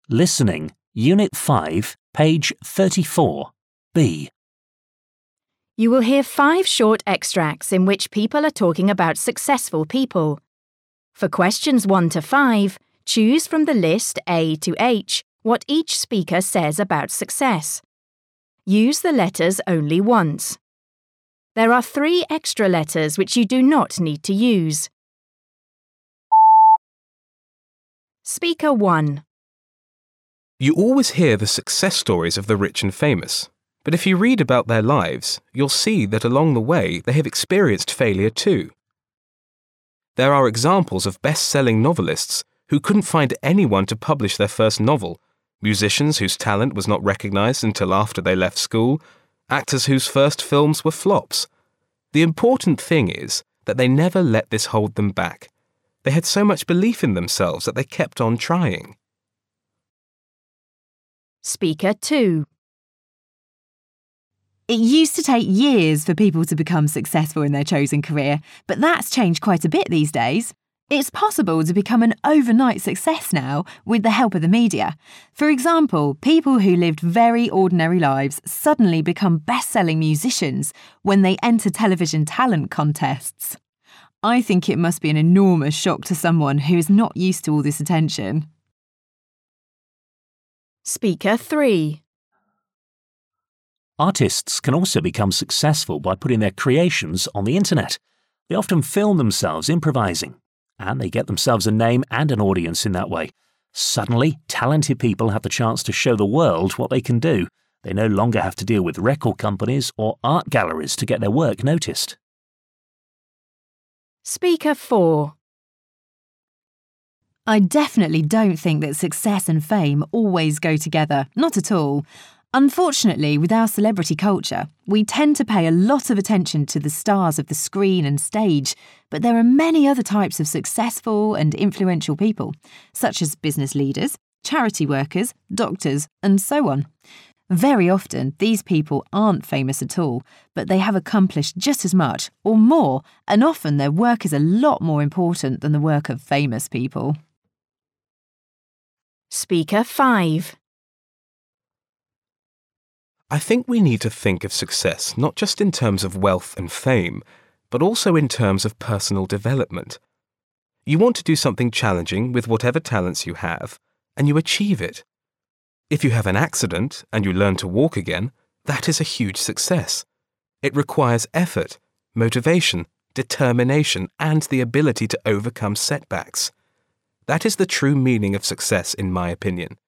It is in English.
Listening, Unit 5, page 34, B. You will hear 5 short extracts in which people are talking about successful people. For questions 1 to 5, choose from the list A to H what each speaker says about success. Use the letters only once. There are 3 extra letters which you do not need to use. Speaker 1. You always hear the success stories of the rich and famous, but if you read about their lives, you'll see that along the way they have experienced failure too. There are examples of best-selling novelists who couldn't find anyone to publish their first novel, musicians whose talent was not recognized until after they left school, actors whose first films were flops. The important thing is that they never let this hold them back. They had so much belief in themselves that they kept on trying. Speaker 2. It used to take years for people to become successful in their chosen career, but that's changed quite a bit these days. It's possible to become an overnight success now with the help of the media. For example, people who lived very ordinary lives suddenly become best-selling musicians when they enter television talent contests. I think it must be an enormous shock to someone who is not used to all this attention. Speaker 3. Artists can also become successful by putting their creations on the internet. They often film themselves improvising, and they get themselves a name and an audience in that way. Suddenly, talented people have the chance to show the world what they can do. They no longer have to deal with record companies or art galleries to get their work noticed. Speaker 4. I definitely don't think that success and fame always go together, not at all. Unfortunately, with our celebrity culture, we tend to pay a lot of attention to the stars of the screen and stage, but there are many other types of successful and influential people, such as business leaders, charity workers, doctors, and so on. Very often, these people aren't famous at all, but they have accomplished just as much, or more, and often their work is a lot more important than the work of famous people. Speaker 5. I think we need to think of success not just in terms of wealth and fame, but also in terms of personal development. You want to do something challenging with whatever talents you have, and you achieve it. If you have an accident and you learn to walk again, that is a huge success. It requires effort, motivation, determination, and the ability to overcome setbacks. That is the true meaning of success, in my opinion.